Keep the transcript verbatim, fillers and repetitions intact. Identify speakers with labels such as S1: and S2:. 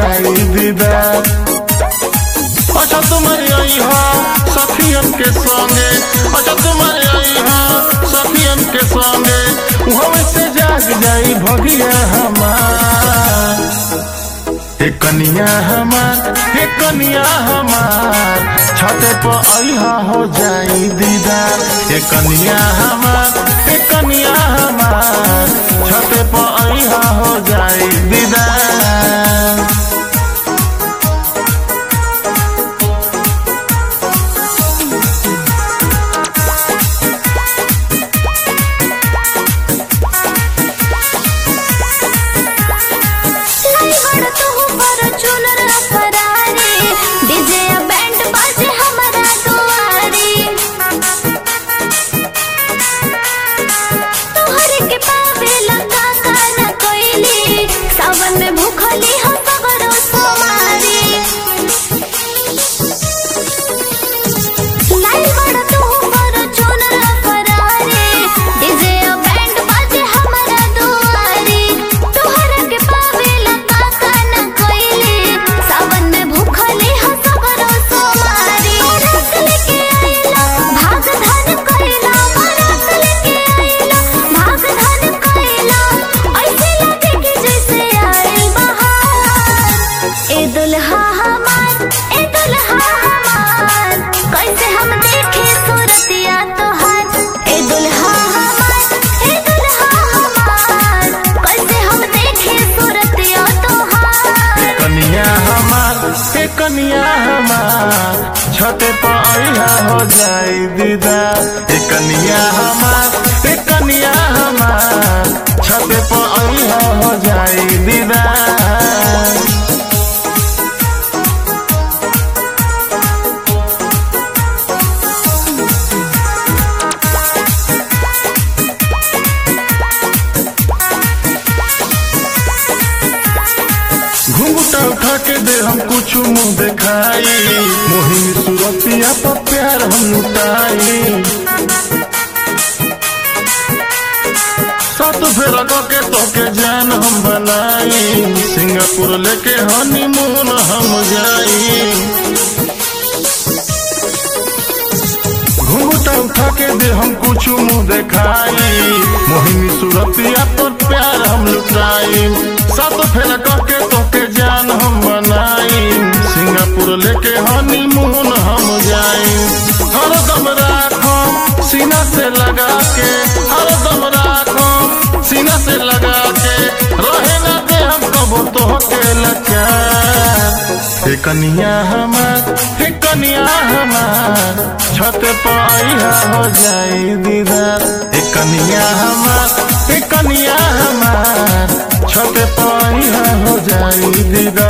S1: जाई दीदार। अच्छा तुम्हारी आई हो सखियन के संगे, अच्छा तुम्हारी आई हो सखियन के संगे, वहाँ से जाग जाई भगिया हमार। हे कनिया हमार, हे कनिया हमार, छते पर आइहा हो जाई दीदार। हे कनिया हमार, हे कनिया हमार, छते पर आइहा हो जाई दीदार।
S2: सावन में भूखली हो सगरो सोमारी, लाई बड़ तू पर चुनर फरारी, डीजे बैंड बाजे हमारा दुआरी। तोहरा के पावे लगा काना कोइली, सावन में भूखली हो सगरो सोमारी। रात लेके आइला भाग धन कइला, रात लेके आइला भाग धन कइला, ऐसे लगे कि जैसे ए दुल्हा हमार, ए दुल्हा हमार, कैसे हम देखे सूरतिया तोहार। ए दुल्हा हमार, ए दुल्हा हमार, कैसे हम देखे सूरतिया तोहार।
S1: कनिया हमार, हे कनिया हमार, छते पर आइहा हो जाई दीदार। हे कनिया हमार, हे कनिया हमार, छते पर आइहा हो जाई दीदार। घूंघटा उठा के दे हम कुछ मुंह दिखाई, मोहिनी सूरतिया पर प्यार हम लुटाई। सात फेरा के तोके जान हम बनाई, सिंगापुर लेके हनीमून हम जाई। घूंघटा उठा के दे हम कुछ मुंह दिखाई, मोहिनी सूरतिया पर प्यार हम लुटाई। सात फेरा के तोके जान हम बनाई, सिंगापुर लेके हनीमून हम जाई। हर दम राखो सीना से लगा के, हर दम राखो सीना से लगा के, रहे ना दे हम कबो तोहके लाचार। हे कनिया हमार, हे कनिया हमार, छत पर आइहा हो जाई दीदार। हे कनिया हमार, हे कनिया हमार, छत पर आइहा हो जाई दीदार।